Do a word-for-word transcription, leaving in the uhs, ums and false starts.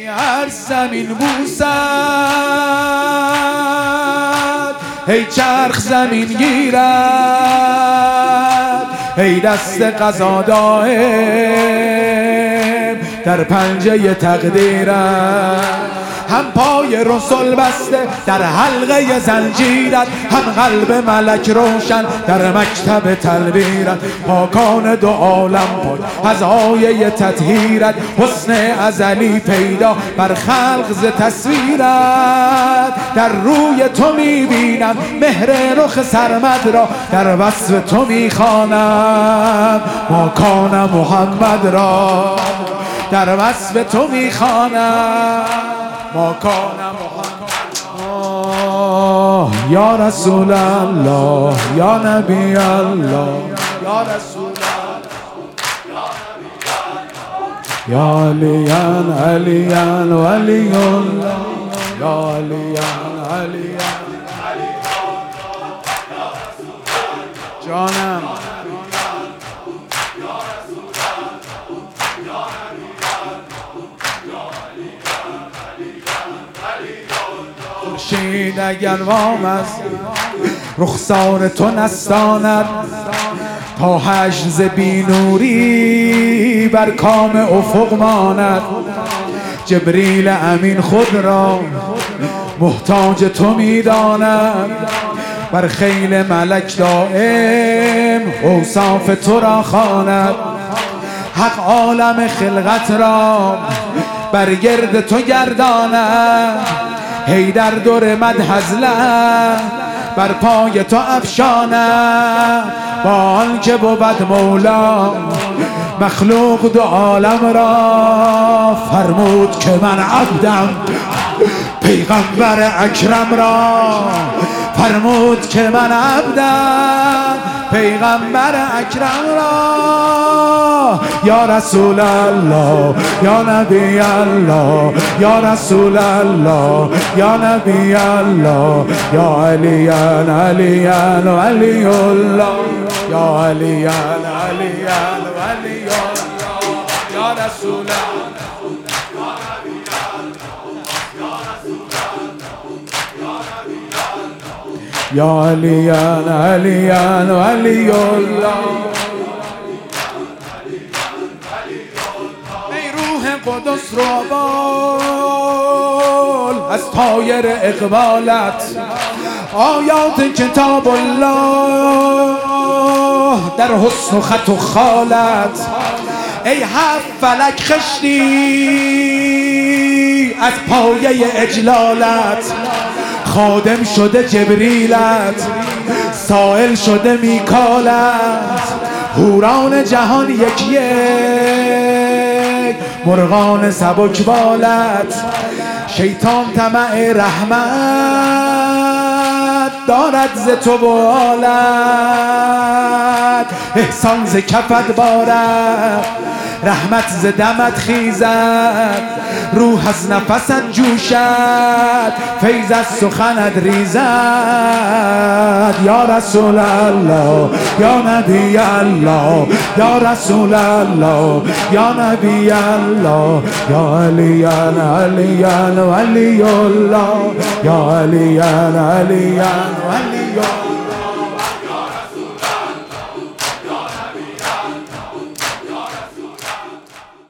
هر زمین بوسد، هی چرخ زمین گیرد، هی دست قضا دائم در پنجه تقدیرد. هم پای رسول بسته در حلقه زنجیرت، هم قلب ملک روشن در مکتب تلبیرت. پاکان دو عالم پاک از آیه تطهیرت، حسن ازلی پیدا بر خلق ز تصویرت. در روی تو میبینم مهر رخ سرمد را، در وصف تو میخوانم ماکان محمد را، در وصف تو میخوانم ماکان محمد. یا رسول الله یا نبی الله یا رسول الله یا علیان علیان ولی الله یا علیان علیان جانم خورشید اگر وام از رخسار تو نستاند، تا حشر ز بینوری بر کام افق ماند. جبریل امین خود را محتاج تو میداند، بر خیل ملک دائم اوصاف تو را خواند. حق عالم خلقت را بر گرد تو گرداند، هی در دور مدح از لب بر پای تو افشانم. با آنکه بود مولا مخلوق دو عالم را، فرمود که من عبدم پیغمبر اکرم را، فرمود که من عبدم پیغمبر اکرم را. یا رسول الله یا نبی الله یا رسول الله یا نبی الله یا علیان علیان ولی الله یا علیان علیان ولی الله یا رسول الله یا علیان علیان ولی الله. ای روح قدس رو بال از طایر اقبالت، آیات کتاب الله در حسن و خط و خالت. ای هفت فلک خشتی از پایه اجلالت، خادم شده جبریلت، سائل شده میکالت. حوران جهان یک یک مرغان سبک بالت. شیطان طمع رحمت دارد ز تو بالت. احسان ز کفت بارد، رحمت ز دمت خیزد. روح از نفست جوشد، فیض از سخنت ریزد. یا رسول الله یا نبی الله یا رسول الله یا نبی الله یا علیان علیان ولی الله یا علیان علیان ولی الله.